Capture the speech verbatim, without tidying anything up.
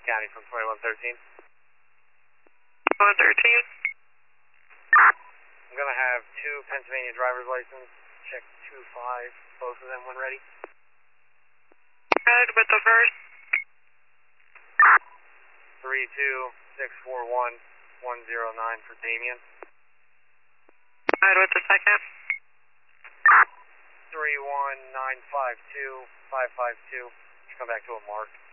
County from twenty-one thirteen. twenty-one thirteen. I'm going to have two Pennsylvania driver's license. Check two five, both of them when ready. Good, with the first. three two six four one one zero nine for Damien. Good, with the second. three one nine five two five five two. Come back to a mark.